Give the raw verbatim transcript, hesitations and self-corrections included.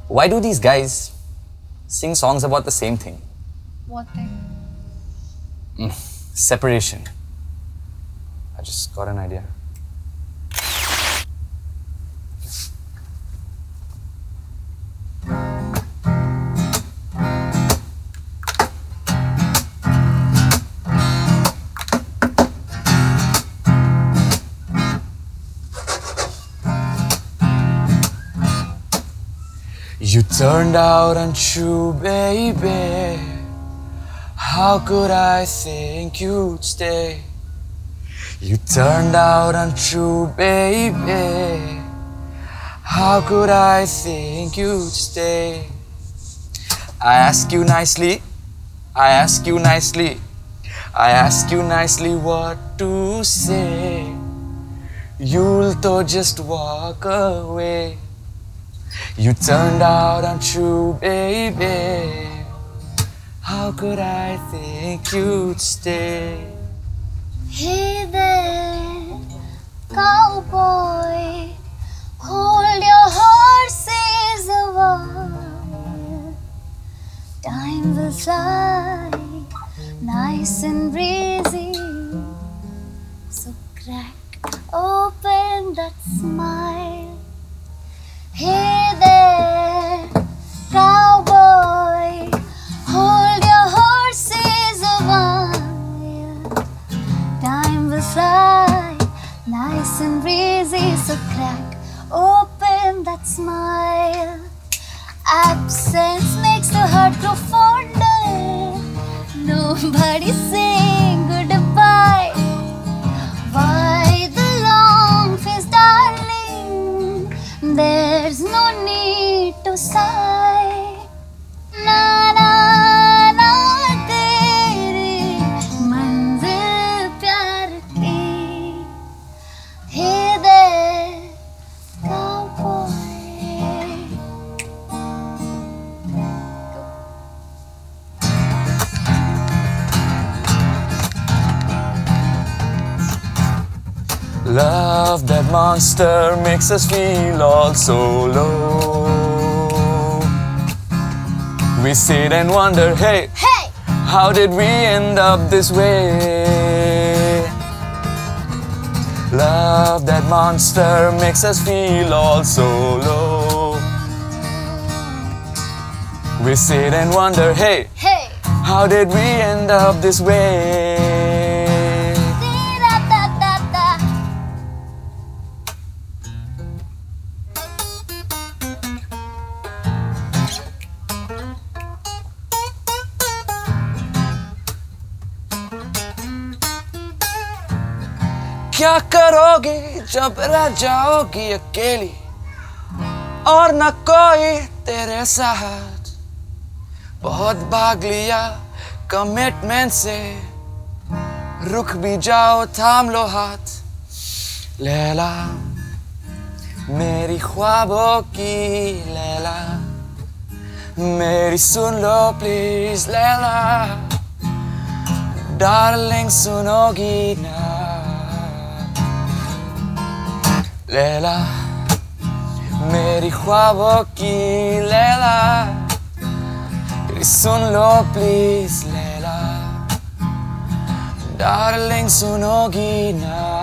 Why do these guys sing songs about the same thing? What thing? Mm, separation. I just got an idea. You turned out untrue, baby. How could I think you'd stay? You turned out untrue, baby. How could I think you'd stay? I ask you nicely, I ask you nicely, I ask you nicely what to say. You'll to just walk away. You turned out untrue, baby. How could I think you'd stay? Hey there, cowboy, hold your horses a while. Time will fly, nice and breezy. So crack open that smile. Hey there, cowboy, hold your horses a while. Time will fly, nice and breezy, so crack open that smile. Absence makes the heart grow fonder. Nobody saying goodbye. Why the long face, darling? There's no need to sigh. Na na na teri manzil pyar ki. Hey there, cowboy. Love, that monster, makes us feel all so low. We sit and wonder, hey, Hey! how did we end up this way? Love, that monster, makes us feel all so low. We sit and wonder, hey, Hey! how did we end up this way? Dee-da-da-da-da. क्या करोगे जब रह जाओगी अकेली और न कोई तेरे साथ? बहुत भाग लिया कमिटमेंट से, रुक भी जाओ थाम लो हाथ। लैला मेरी ख्वाबों की लैला, मेरी सुन लो प्लीज लैला, डार्लिंग सुनोगी ना? लैला मेरी ख्वाबों की लैला, सुन लो प्लीज लैला, डार्लिंग सुनोगी ना?